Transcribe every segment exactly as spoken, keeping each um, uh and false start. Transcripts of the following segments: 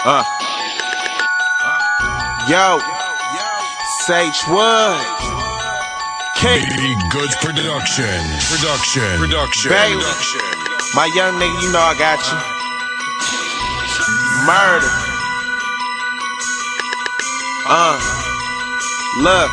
Uh. Yo. Sage Wood. King. Goods production. Production. Production. Baby. My young nigga, you know I got you. Murder. Uh. Look.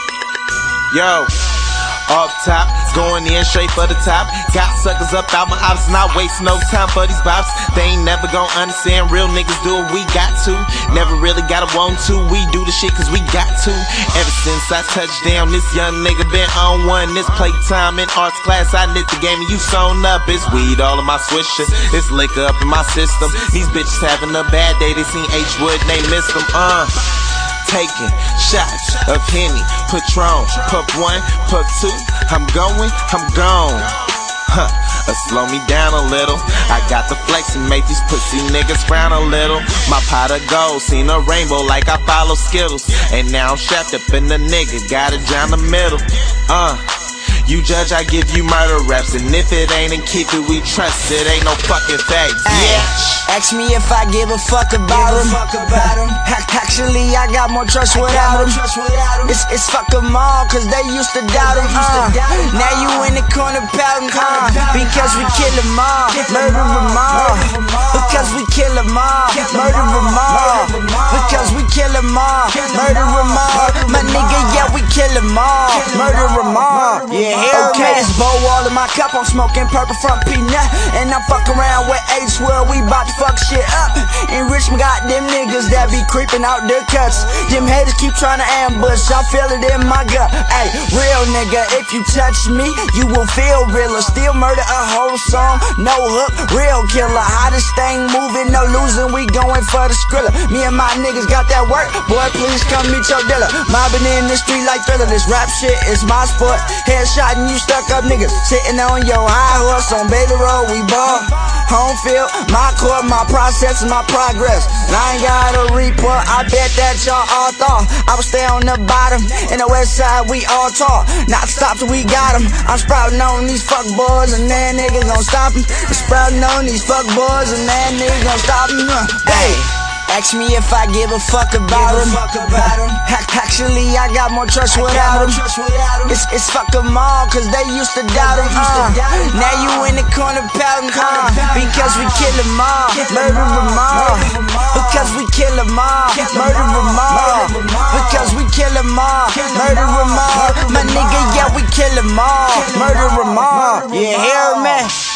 Yo. Off top, going in straight for the top. Got suckers up out my ops, not wasting no time for these bops. They ain't never gon' understand real niggas do what we got to. Never really gotta want to, we do the shit cause we got to. Ever since I touched down, this young nigga been on one. This playtime in arts class, I lit the game and you sewn up. It's weed all in my swisher, it's liquor up in my system. These bitches having a bad day, they seen H Wood and they missed them. Uh Taking shots of Henny, Patron, puff one, puff two, I'm going, I'm gone. Huh, uh, slow me down a little. I got the flex and make these pussy niggas frown a little. My pot of gold, seen a rainbow like I follow Skittles. And now I'm strapped up in the nigga, gotta drown the middle. Uh You judge, I give you murder raps. And if it ain't in keep it, we trust it. Ain't no fucking facts. Yeah. Ask me if I give a fuck about him. Actually, I got more trust without him. It's, it's fuck them all, cause they used to doubt him. Uh. Now you in the corner pouting, uh. Because we kill them all, murder them all. Because we kill them all, murder them all. Because we kill them all, murder them all. My nigga, yeah, we kill them all, murder them all. Yeah. Okay, it's bow all in my cup, I'm smoking purple from peanut. And I'm fucking around with H Wood, we bout to fuck shit up. In Richmond got them niggas that be creeping out their cuts. Them haters keep trying to ambush, I feel it in my gut. Ay, real nigga, if you touch me, you will feel realer. Still murder a whole song, no hook, real killer. Hottest thing moving, no losing, we going for the skrilla. Me and my niggas got that work, boy please come meet your dealer. Mobbing in the street like Thriller, this rap shit is my sport. Headshot and you stuck up niggas sitting on your high horse on Bailey Road, we ball. Home field, my court, my process, and my progress. And I ain't got a report, I bet that y'all all thought I would stay on the bottom. In the west side, we all talk. Not stop till we got them. I'm sprouting on these fuck boys, and that nigga gon' stop them. I'm sprouting on these fuck boys, and that nigga gon' stop them. Uh, hey. Ask me if I give a fuck about him. Actually, I got more trust without him. It's, it's fuck them all, cause they used to doubt him. Uh. Now you in the corner pouting, uh. Because we kill them all, murder them all. Because we kill them all, murder them all. Because we kill them all, murder them all. My nigga, yeah, we kill them all, murder them all. You hear me?